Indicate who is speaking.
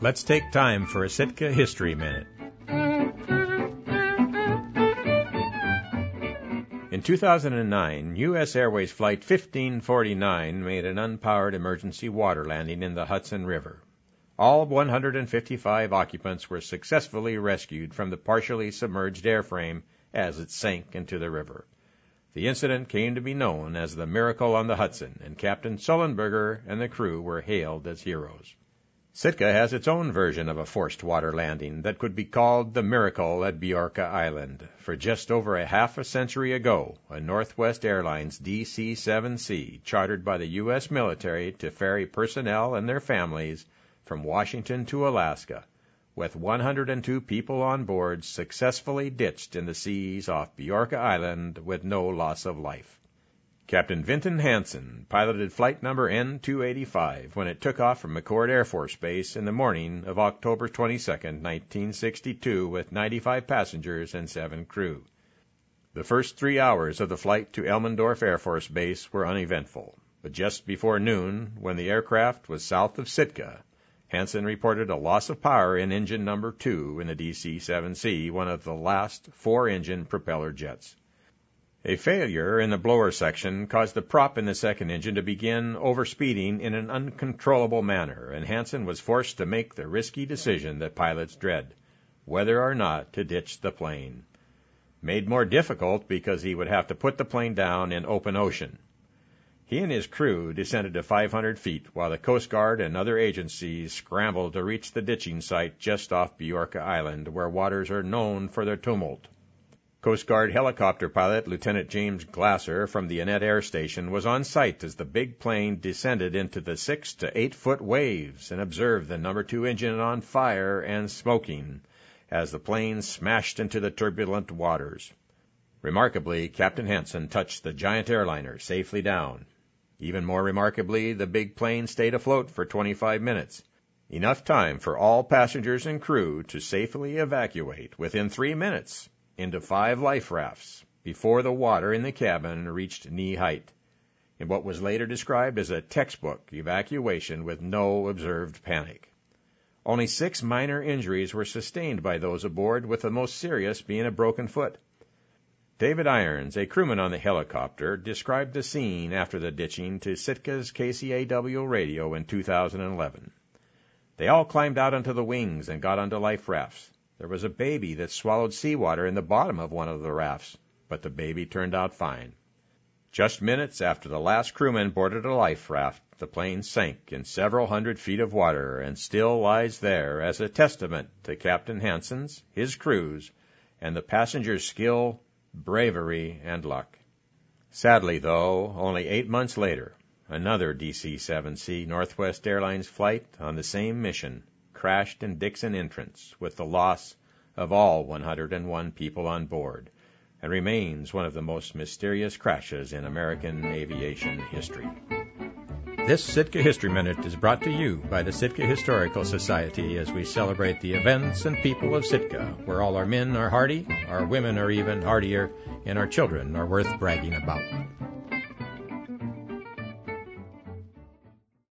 Speaker 1: Let's take time for a Sitka History Minute. In 2009, U.S. Airways Flight 1549 made an unpowered emergency water landing in the Hudson River. All 155 occupants were successfully rescued from the partially submerged airframe as it sank into the river. The incident came to be known as the Miracle on the Hudson, and Captain Sullenberger and the crew were hailed as heroes. Sitka has its own version of a forced water landing that could be called the Miracle at Bjorka Island. For just over a half a century ago, a Northwest Airlines DC-7C, chartered by the U.S. military to ferry personnel and their families from Washington to Alaska, with 102 people on board, successfully ditched in the seas off Bjorka Island with no loss of life. Captain Vinton Hansen piloted flight number N-285 when it took off from McChord Air Force Base in the morning of October 22, 1962, with 95 passengers and 7 crew. The first 3 hours of the flight to Elmendorf Air Force Base were uneventful, but just before noon, when the aircraft was south of Sitka, Hansen reported a loss of power in engine number 2 in the DC-7C, one of the last 4-engine propeller jets. A failure in the blower section caused the prop in the second engine to begin overspeeding in an uncontrollable manner, and Hansen was forced to make the risky decision that pilots dread, whether or not to ditch the plane. Made more difficult because he would have to put the plane down in open ocean. He and his crew descended to 500 feet while the Coast Guard and other agencies scrambled to reach the ditching site just off Bjorka Island, where waters are known for their tumult. Coast Guard helicopter pilot Lieutenant James Glasser from the Annette Air Station was on site as the big plane descended into the 6 to 8 foot waves and observed the number 2 engine on fire and smoking as the plane smashed into the turbulent waters. Remarkably, Captain Hansen touched the giant airliner safely down. Even more remarkably, the big plane stayed afloat for 25 minutes, enough time for all passengers and crew to safely evacuate within 3 minutes into 5 life rafts before the water in the cabin reached knee height, in what was later described as a textbook evacuation with no observed panic. Only 6 minor injuries were sustained by those aboard, with the most serious being a broken foot. David Irons, a crewman on the helicopter, described the scene after the ditching to Sitka's KCAW radio in 2011. They all climbed out onto the wings and got onto life rafts. There was a baby that swallowed seawater in the bottom of one of the rafts, but the baby turned out fine. Just minutes after the last crewman boarded a life raft, the plane sank in several hundred feet of water and still lies there as a testament to Captain Hansen's, his crew's, and the passengers' skill, bravery, and luck. Sadly, though, only 8 months later, another DC-7C Northwest Airlines flight on the same mission crashed in Dixon Entrance with the loss of all 101 people on board, and remains one of the most mysterious crashes in American aviation history. This Sitka History Minute is brought to you by the Sitka Historical Society as we celebrate the events and people of Sitka, where all our men are hardy, our women are even hardier, and our children are worth bragging about.